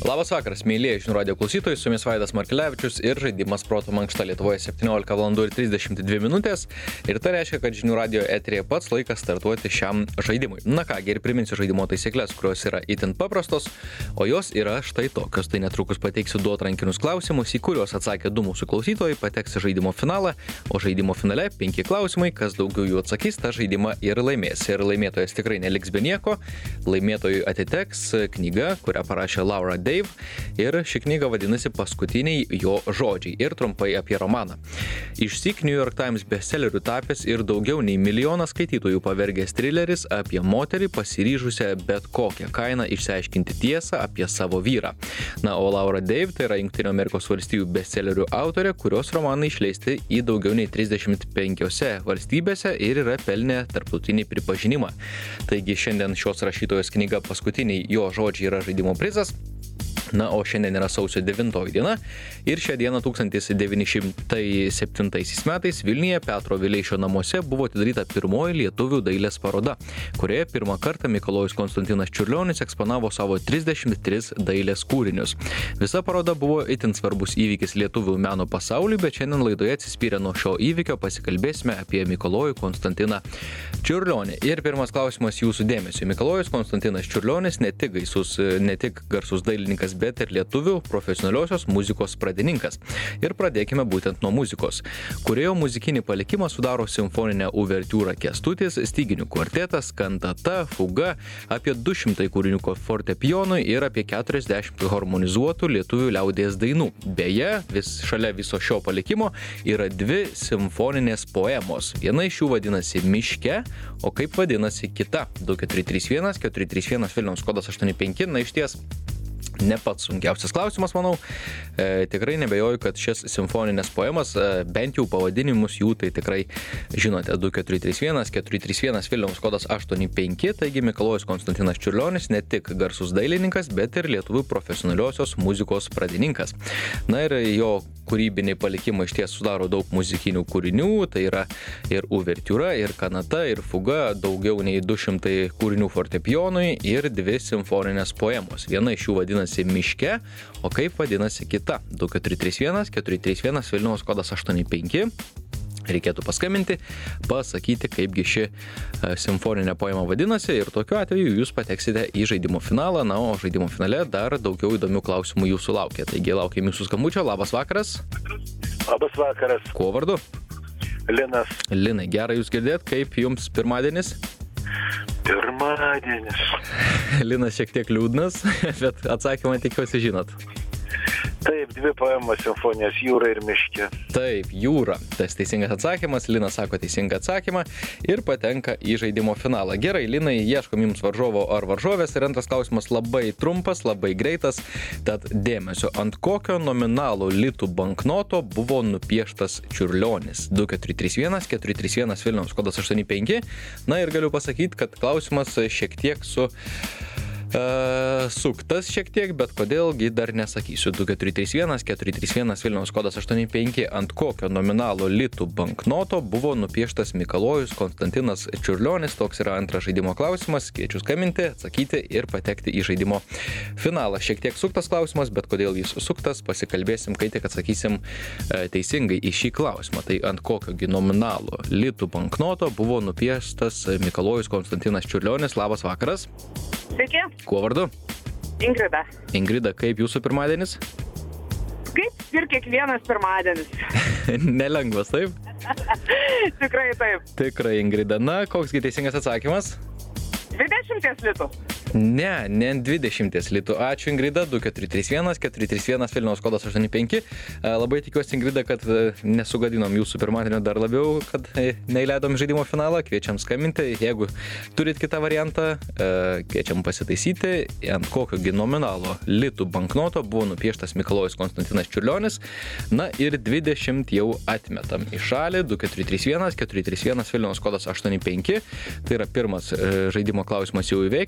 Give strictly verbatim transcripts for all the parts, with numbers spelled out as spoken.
Labas vakaras, mėlyjeji žinių radijo klausytojai, su jumis Vaidas Markelevičius ir žaidimas Proto mankšta Lietuvoje septyniolika valandų ir trisdešimt dvi minutės. Ir tai reiškia, kad žinių radijo eteryje pats laikas startuoti šiam žaidimui. Na kągi, ir priminsiu žaidimo taisyklės, kurios yra itin paprastos, o jos yra štai tokios. Tai netrukus pateiksiu du atrankinius klausimus, į kuriuos atsakė du mūsų klausytojai, pateks į žaidimo finalą, o žaidimo finale penki klausimai, kas daugiau jų atsakys, tą žaidimą ir laimės. Ir laimėtojas tikrai neliks be nieko. Laimėtojui atiteks knyga, kurią parašė Laura Dave. Ir ši knyga vadinasi Paskutiniai jo žodžiai ir trumpai apie romaną. Išsyk New York Times bestselleriu tapęs ir daugiau nei milijoną skaitytojų pavergęs trileris apie moterį pasiryžusią bet kokią kainą išsiaiškinti tiesą apie savo vyrą. Na, o Laura Dave tai yra Jungtinių Amerikos valstijų bestsellerių autorė, kurios romanai išleisti į daugiau nei trisdešimt penkiose valstybėse ir yra pelnę tarptautinį pripažinimą. Taigi šiandien šios rašytojos knyga Paskutiniai jo žodžiai yra žaidimo prizas. Na, o šiandien yra sausio devintoji diena ir šią dieną tūkstantis devyni šimtai septintaisiais metais Vilniuje Petro Vileišio namuose buvo atidaryta pirmoji lietuvių dailės paroda, kurioje pirmą kartą Mikalojus Konstantinas Čiurlionis eksponavo savo trisdešimt tris dailės kūrinius. Visa paroda buvo itin svarbus įvykis lietuvių meno pasauliui, bet šiandien laidoje atsispyrę nuo šio įvykio pasikalbėsime apie Mikalojų Konstantiną Čiurlionį. Ir pirmas klausimas jūsų dėmesio. Mikalojus Konstantinas Čiurlionis ne tik gaisus, ne tik garsus dailininkas, bet ir lietuvių profesionaliosios muzikos pradininkas. Ir pradėkime būtent nuo muzikos, kurioje muzikinį palikimą sudaro simfoninė uvertiūra Kęstutis, styginių kvartetas, kantata, fuga, apie du šimtai kūrinių fortepijonui ir apie keturiasdešimt harmonizuotų lietuvių liaudies dainų. Beje, vis šalia viso šio palikimo yra dvi simfoninės poemos. Viena iš jų vadinasi Miške, o kaip vadinasi kita? du keturi trys vienas keturi trys vienas Vilniaus kodas aštuoni penki. Na, išties ne pats sunkiausias klausimas, manau. E, tikrai nebejoju, kad šias simfoninės poemas, e, bent jau pavadinimus jų, tai tikrai žinote. du keturi trys vienas keturi trys vienas Vilniaus kodas aštuoni penki. Taigi Mikalojus Konstantinas Čiurlionis ne tik garsus dailininkas, bet ir lietuvių profesionaliosios muzikos pradininkas. Na ir jo kūrybiniai palikimai išties sudaro daug muzikinių kūrinių, tai yra ir uvertiūra, ir kanata, ir fuga, daugiau nei du šimtai kūrinių fortepijonui ir dvi simfoninės poemos. Viena iš jų vadinasi Miške, o kaip vadinasi kita? du keturi trys vienas keturi trys vienas Vilniaus kodas aštuoni penki. Reikėtų paskambinti, pasakyti, kaipgi ši simfoninė poema vadinasi ir tokiu atveju jūs pateksite į žaidimo finalą, na, o žaidimo finale dar daugiau įdomių klausimų jūsų laukia. Taigi laukiam jūsų skambučio. Labas vakaras. Labas vakaras. Kuo vardu? Linas. Linai, gerai jūs girdėt, kaip jums pirmadienis? Pirmadienis. Linas šiek tiek liūdnas, bet atsakymą tikiuosi žinot. Taip, dvi poemos simfonijos Jūra ir Miške. Taip, Jūra. Tas teisingas atsakymas. Linas sako teisingą atsakymą ir patenka į žaidimo finalą. Gerai, Linai, ieškom jums varžovo ar varžovės. Ir antras klausimas labai trumpas, labai greitas. Tad dėmesio, ant kokio nominalo litų banknoto buvo nupieštas Čiurlionis? du keturi trys vienas keturi trys vienas Vilniaus kodas aštuoni penki. Na ir galiu pasakyti, kad klausimas šiek tiek su... Uh, suktas šiek tiek, bet kodėlgi dar nesakysiu. du keturi trys vienas keturi trys vienas Vilniaus kodas aštuoni penki. Ant kokio nominalo litų banknoto buvo nupieštas Mikalojus Konstantinas Čiurlionis? Toks yra antras žaidimo klausimas. Kviečiu skambinti, atsakyti ir patekti į žaidimo finalą. Šiek tiek suktas klausimas, bet kodėl jis suktas, pasikalbėsim, kai tik atsakysim uh, teisingai į šį klausimą. Tai ant kokiogi nominalo litų banknoto buvo nupieštas Mikalojus Konstantinas Čiurlionis? Labas vakaras. Sveiki. Kuo vardu? Ingrida. Ingrida, kaip jūsų pirmadienis? Kaip ir kiekvienas pirmadienis. Nelengvas, taip? Tikrai taip. Tikrai, Ingrida. Na, koksgi teisingas atsakymas? dvidešimt litų. Ne, ne dvidešimt litų. Ačiū, Ingrida. du keturi trys vienas keturi trys vienas Vilniaus kodas aštuoni penki. Labai tikiuosi, Ingrida, kad nesugadinom jūsų pirmadienio dar labiau, kad neįleidom žaidimo finalą. Kviečiam skambinti. Jeigu turit kitą variantą, kviečiam pasitaisyti. Ant kokiogi nominalo litų banknoto buvo nupieštas Mikalojus Konstantinas Čiurlionis. Na ir dvidešimt jau atmetam į šalį. du keturi trys vienas keturi trys vienas Vilniaus kodas aštuoni penki. Tai yra pirmas žaidimo klausimas jau įveiktas. Dabar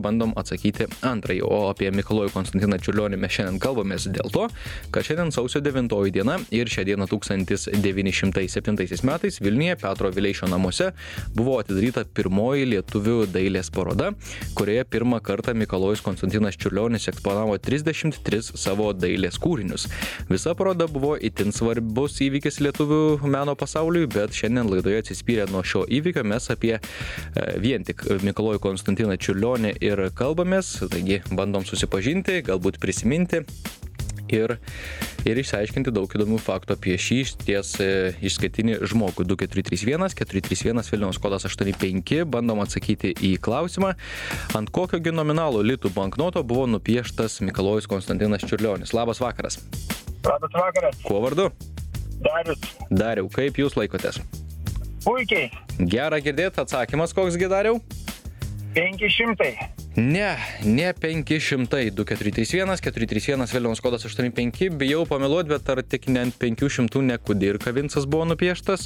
bandom atsakyti antrąjį. O apie Mikalojų Konstantiną Čiurlionį mes šiandien kalbamės dėl to, kad šiandien sausio devintoji diena ir šią dieną tūkstantis devyni šimtai septintaisiais metais Vilniuje Petro Vileišio namuose buvo atidaryta pirmoji lietuvių dailės paroda, kurioje pirmą kartą Mikalojus Konstantinas Čiurlionis eksponavo trisdešimt tris savo dailės kūrinius. Visa paroda buvo itin svarbus įvykis lietuvių meno pasauliui, bet šiandien laidoje atsispyrę nuo šio įvykio mes apie vien tik Mikalojų Konstantiną Čiurlionį ir kalbamės, taigi bandom susipažinti, galbūt prisiminti ir, ir išsiaiškinti daug įdomių faktų apie šį ties išskirtinį žmogų. Du keturi trys vienas keturi trys vienas Vilniaus kodas aštuoni penki, bandom atsakyti į klausimą, ant kokiogi nominalo litų banknoto buvo nupieštas Mikalojus Konstantinas Čiurlionis. Labas vakaras. Labas vakaras. Kuo vardu? Darius. Dariau, kaip jūs laikotės? Puikiai. Gerą girdėt, atsakymas koksgi, Dariau? penki šimtai. Ne, ne penki šimtai. Du keturi trys vienas keturi trys vienas Vilniaus kodas aštuoni penki. Bijau pameluoti, bet ar tik ne ant penkių šimtų ne Kudirka Vincas buvo nupieštas.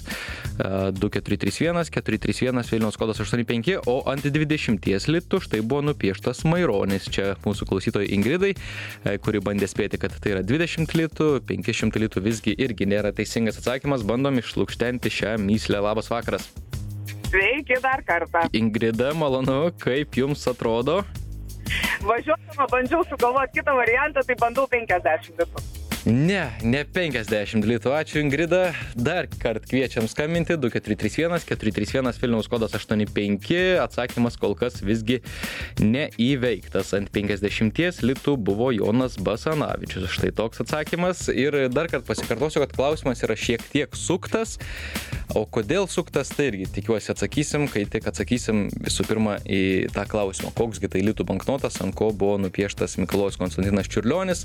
Du keturi trys vienas keturi trys vienas Vilniaus kodas aštuoni penki, o ant dvidešimties litų štai buvo nupieštas Maironis. Čia mūsų klausytojai Ingridai, kuri bandė spėti, kad tai yra dvidešimt litų, penki šimtai litų visgi irgi nėra teisingas atsakymas. Bandom išlukštenti šią mįslę. Labas vakaras. Sveiki dar kartą. Ingrida, malonu, kaip jums atrodo? Važiuodama bandžiau sugalvoti kitą variantą, tai bandau penkiasdešimt litų. Ne, ne penkiasdešimt litų. Ačiū, Ingrida. Dar kart kviečiam skambinti. Du keturi trys vienas keturi trys vienas Vilniaus kodas aštuoni penki. Atsakymas kol kas visgi neįveiktas. Ant penkiasdešimties litų buvo Jonas Basanavičius. Štai toks atsakymas. Ir dar kart pasikartosiu, kad klausimas yra šiek tiek suktas. O kodėl suktas, tai irgi tikiuosi atsakysim, kai tik atsakysim visų pirma į tą klausimą. Koksgi tai litų banknotas, ant ko buvo nupieštas Mikalojus Konstantinas Čiurlionis.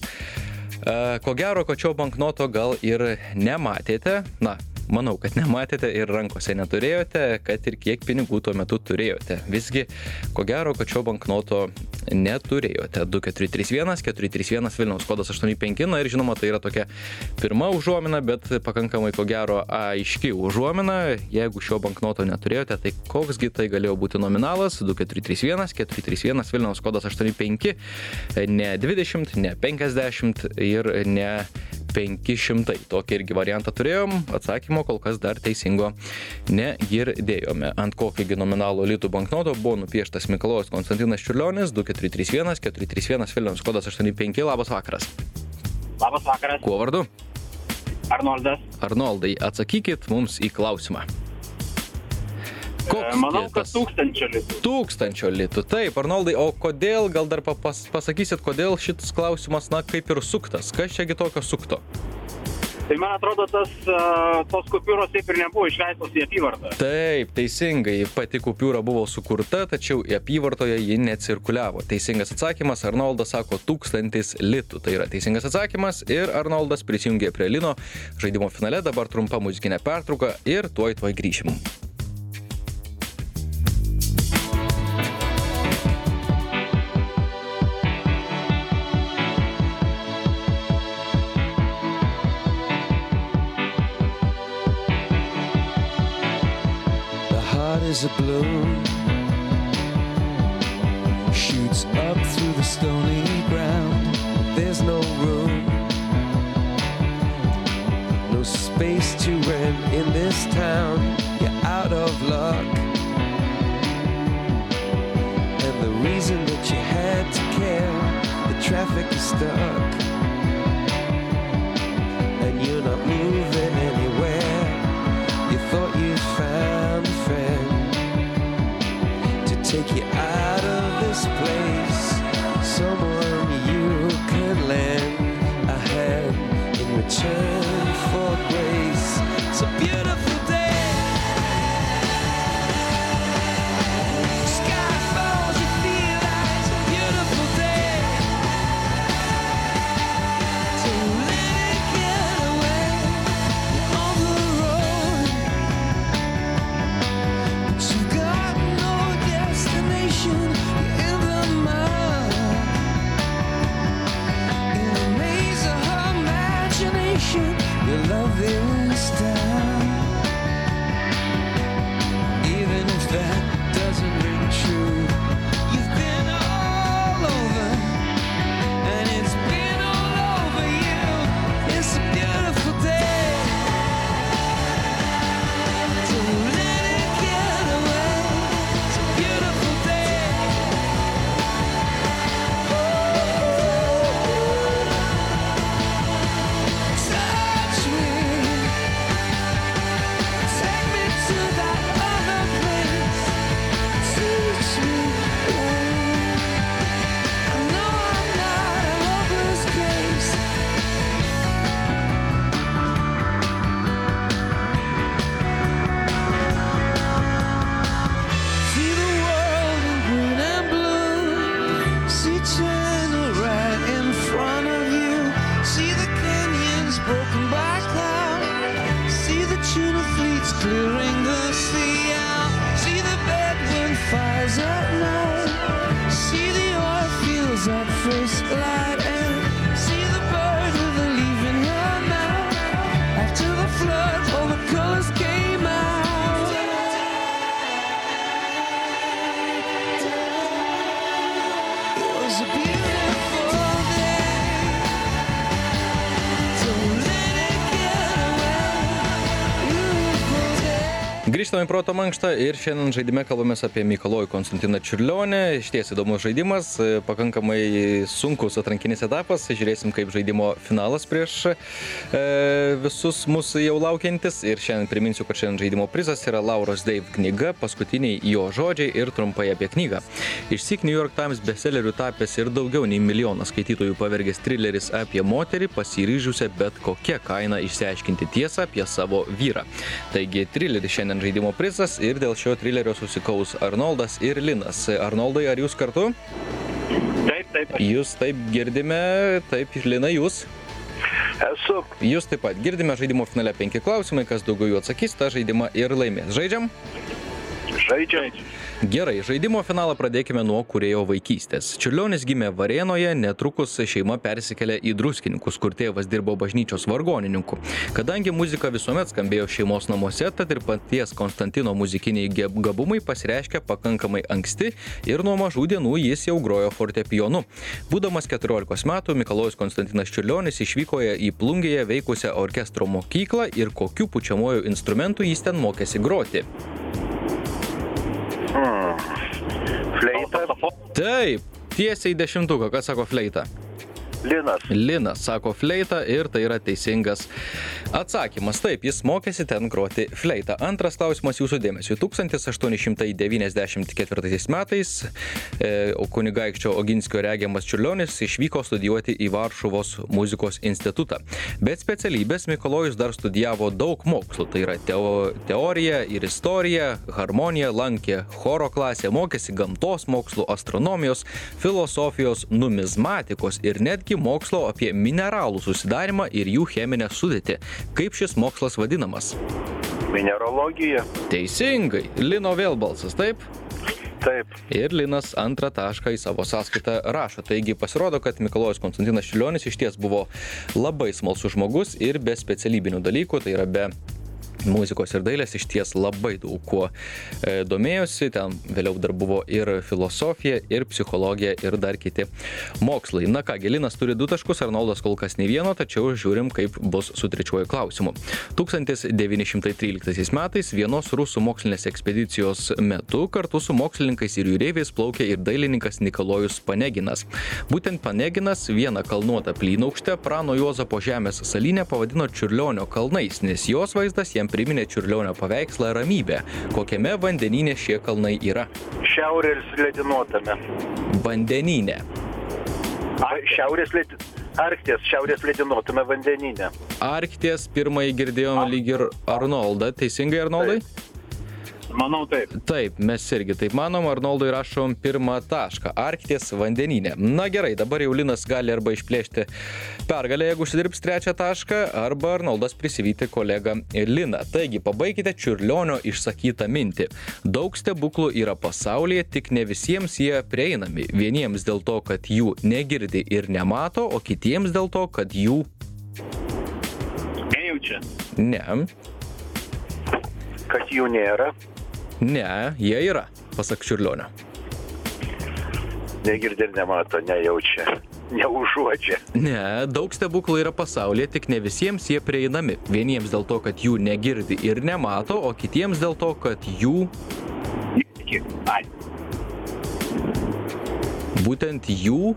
Ko gero, kad šio banknoto gal ir nematėte, na, manau, kad nematėte ir rankose neturėjote, kad ir kiek pinigų tuo metu turėjote. Visgi, ko gero, kad šio banknoto neturėjote. Du keturi trys vienas keturi trys vienas Vilniaus kodas aštuoni penki, na ir žinoma, tai yra tokia pirma užuomina, bet pakankamai ko gero aiški užuomina. Jeigu šio banknoto neturėjote, tai koksgi tai galėjo būti nominalas? Du keturi trys vienas keturi trys vienas Vilniaus kodas aštuoni penki, ne dvidešimt, ne penkiasdešimt ir ne penki šimtai. Tokį irgi variantą turėjom, atsakymo kol kas dar teisingo negirdėjome. Ant kokiogi nominalo litų banknoto buvo nupieštas Mikalojus Konstantinas Čiurlionis. Du keturi trys vienas keturi trys vienas Vilniaus kodas aštuoni penki. Labas vakaras. Labas vakaras. Kuo vardu? Arnoldas. Arnoldai, atsakykit mums į klausimą. Koks Manau, kad tas? tūkstančio litų. Tūkstančio litų. Taip, Arnoldai, o kodėl, gal dar papas, pasakysit, kodėl šitas klausimas, na, kaip ir suktas? Kas čiagi tokio sukto? Tai man atrodo, tas, tos kupiūros taip ir nebuvo išleistos į apyvartą. Taip, teisingai, pati kupiūra buvo sukurta, tačiau į apyvartoje ji necirkuliavo. Teisingas atsakymas, Arnoldas sako tūkstantis litų. Tai yra teisingas atsakymas ir Arnoldas prisijungė prie Lino žaidimo finale. Dabar trumpa muzikinė pertrauka ir tuoj tuoj grįšim. Is a bloom, shoots up through the stony ground. There's no room, no space to rent in this town. You're out of luck, and the reason that you had to care, the traffic is stuck, and you're not moving anywhere. You thought you found a friend take you out of this place, someone you can lend a hand in return for grace. It's a beautiful day. Sky falls, you feel like it's a beautiful day. So let it get away on the road, but you've got no destination in the mud. In the maze of her imagination, your love is down. Even if that doesn't ring true, you've been all Grįžtame į proto mankštą ir šiandien žaidime kalbamės apie Mikalojų Konstantiną Čiurlionį. Išties įdomus žaidimas, pakankamai sunkus atrankinis etapas. Žiūrėsim, kaip žaidimo finalas prieš e, visus mūsų jau laukiantis. Ir šiandien priminsiu, kad šiandien žaidimo prizas yra Lauros Dave knyga, paskutiniai jo žodžiai ir trumpai apie knygą. Išsyk New York Times bestselleriu tapęs ir daugiau nei milijoną skaitytojų pavergęs trileris apie moterį, pasiryžusią bet kokia kaina išsiaiškinti tiesą apie savo vyrą. Taigi trileris šiandien žaidimo prizas ir dėl šio trilerio susikaus Arnoldas ir Linas. Arnoldai, ar jūs kartu? Taip, taip. Jūs taip girdime, taip, Lina, jūs? Esu. Jūs taip pat girdime žaidimo finale penki klausimai, kas daugiau jų atsakys, tą žaidimą ir laimės. Žaidžiam? Žaidžiam. Gerai, žaidimo finalą pradėkime nuo kūrėjo vaikystės. Čiurlionis gimė Varėnoje, netrukus šeima persikėlė į Druskininkus, kur tėvas dirbo bažnyčios vargonininku. Kadangi muzika visuomet skambėjo šeimos namuose, tad ir paties Konstantino muzikiniai gabumai pasireiškė pakankamai anksti ir nuo mažų dienų jis jau grojo fortepijonu. Būdamas keturiolikos metų, Mikalojus Konstantinas Čiurlionis išvyko į Plungėje veikusią orkestro mokyklą ir kokiu pučiamuoju instrumentu jis ten mokėsi groti. Hmm. Fleita. Taip, tiesiai dešimtuką, kas sako fleita? Linas. Linas sako fleitą ir tai yra teisingas atsakymas. Taip, jis mokėsi ten groti fleitą. Antras klausimas jūsų dėmesio. tūkstantis aštuoni šimtai devyniasdešimt ketvirtaisiais metais e, kunigaikščio Oginskio regiamas Čiurlionis išvyko studijuoti į Varšuvos muzikos institutą. Bet specialybės Mikalojus dar studijavo daug mokslų. Tai yra teo, teorija ir istorija, harmonija, lankė choro klasę, mokėsi gamtos mokslų, astronomijos, filosofijos, numizmatikos ir netgi mokslo apie mineralų susidarimą ir jų cheminę sudėtį. Kaip šis mokslas vadinamas? Mineralogija. Teisingai. Lino vėl balsas, taip? Taip. Ir Linas antrą tašką į savo sąskaitą rašo. Taigi pasirodo, kad Mikalojus Konstantinas Čiurlionis išties buvo labai smalsus žmogus ir be specialybinių dalykų, tai yra be muzikos ir dailės išties labai daug kuo e, domėjosi. Ten vėliau dar buvo ir filosofija, ir psichologija, ir dar kiti mokslai. Na ką, Linas turi du taškus, Arnoldas kol kas nei vieno, tačiau žiūrim, kaip bus su trečiuoju klausimu. tūkstantis devyni šimtai tryliktaisiais metais vienos rusų mokslinės ekspedicijos metu kartu su mokslininkais ir jūreiviais plaukė ir dailininkas Nikolojus Paneginas. Būtent Paneginas vieną kalnuotą plynaukštę Prano Juozapo žemės salyne pavadino Čiurlionio kalnais, nes jos vaizdas jam priminė Čiurlionio paveikslą Ramybę. Kokiame vandenyne šie kalnai yra? Šiaurės ledinuotame. Vandenyne. Ar, šiaurės led... Arkties, šiaurės ledinuotame vandenyne. Arkties pirmąjį girdėjom lyg ir Arnoldą. Teisingai, Arnoldai? Taip. Manau taip. Taip, mes irgi taip manom. Arnoldui rašom pirmą tašką. Arkties vandenyne. Na gerai, dabar jau Linas gali arba išplėšti pergalę, jeigu užsidirbs trečią tašką, arba Arnoldas prisivyti kolegą Liną. Taigi, pabaikite Čiurlionio išsakytą mintį. Daug stebuklų yra pasaulyje, tik ne visiems jie prieinami. Vieniems dėl to, kad jų negirdi ir nemato, o kitiems dėl to, kad jų... Nejaučia. Ne. Kad jų nėra. Ne, jie yra, pasak Čiurlionio. Negirdi ir nemato, nejaučia, neužuodžia. Ne, daug stebuklų yra pasaulyje, tik ne visiems jie prieinami. Vieniems dėl to, kad jų negirdi ir nemato, o kitiems dėl to, kad jų... Ai. Būtent jų...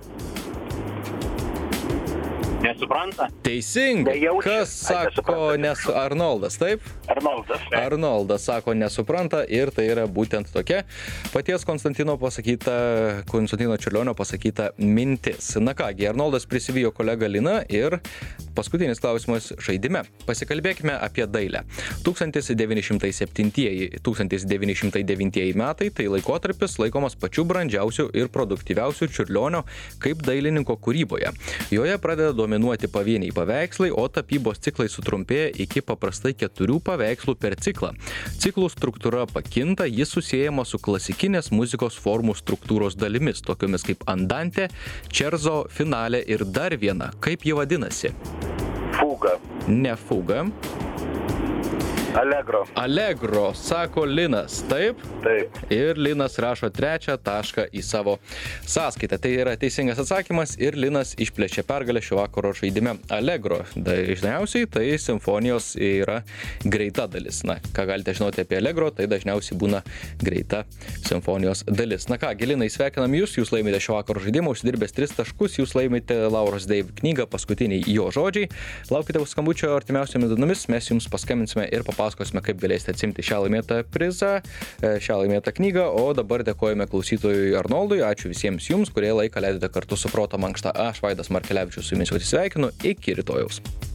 Nesupranta? Teisingai. Nejaučia. Kas sako, nes Arnoldas, taip? Arnoldas. Taip. Arnoldas sako nesupranta ir tai yra būtent tokia paties Konstantino pasakyta, Konstantino Čiurlionio pasakyta mintis. Na kągi, Arnoldas prisivijo kolegą Liną ir paskutinis klausimas žaidime. Pasikalbėkime apie dailę. tūkstantis devyni šimtai septintieji - tūkstantis devyni šimtai devintieji metai tai laikotarpis laikomas pačiu brandžiausiu ir produktyviausiu Čiurlionio kaip dailininko kūryboje. Joje pradeda dominuoti pavieniai paveikslai, o tapybos ciklai sutrumpėja iki paprastai keturių paveikslų per ciklą. Ciklų struktūra pakinta, jis susiejama su klasikinės muzikos formų struktūros dalimis, tokiomis kaip andante, čerzo, finale ir dar viena. Kaip ji vadinasi? Fuga. Ne fuga. Allegro. Allegro, sako Linas, taip? Taip. Ir Linas rašo trečią tašką į savo sąskaitą. Tai yra teisingas atsakymas ir Linas išplėšė pergalę šio vakaro žaidime. Allegro dažniausiai tai simfonijos yra greita dalis. Na, ką galite žinoti apie Allegro, tai dažniausiai būna greita simfonijos dalis. Na ką, Linai, sveikinam jūs, jūs laimite šio vakaro žaidimą, užsidirbęs tris taškus, jūs laimite Lauros Dave knygą, paskutiniai jo žodžiai. Laukite skambučio artimiausiomis dienomis, mes jums paskambinsime ir papasakosime, kaip galėsite atsimti šią laimėtą prizą, šią laimėtą knygą, o dabar dėkojame klausytojui Arnoldui, ačiū visiems jums, kurie laiką leidote kartu su Proto mankšta. Aš Vaidas Markelevičius su jumis atsisveikinu, iki rytojaus.